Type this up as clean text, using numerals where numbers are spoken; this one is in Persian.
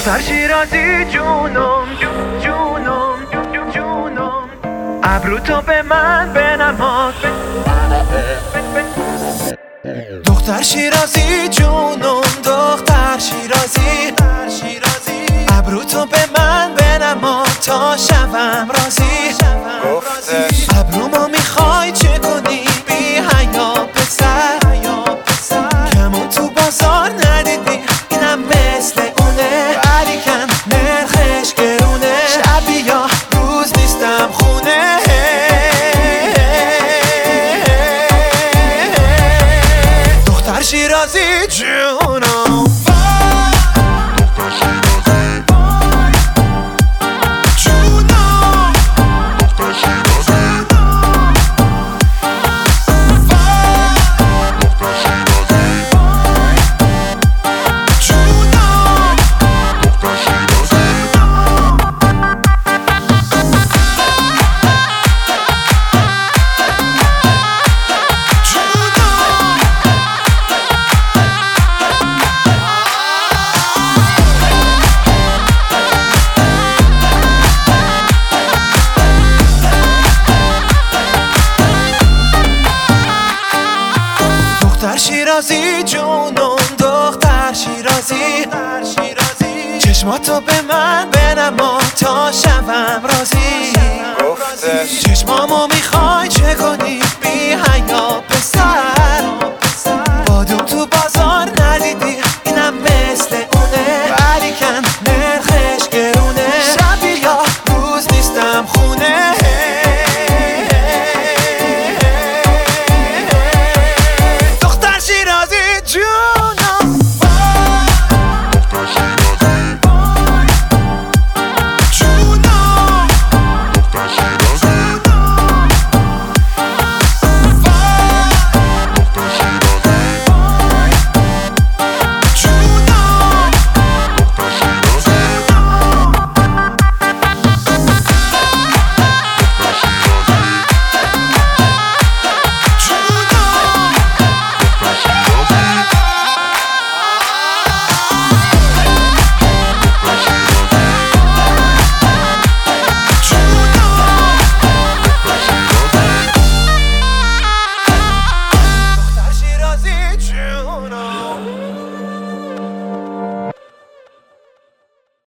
دختر شیرازی جونم جونم جونم ابرو تو به من بنما دختر شیرازی جونم دختر شیرازی ابرو تو به من بنما تا شوم راضی ابرومو میخوای چه کنی بی حیا پسر کمون تو بازار ندیدی اینم مثل اونه ولیکن نرخش گرونه شبی یا روز نیستم خونه دختر شیرازی جونم دختر شیرازی جونم دختر شیرازی چشماتو به من بنما تا شوم راضی چشمامو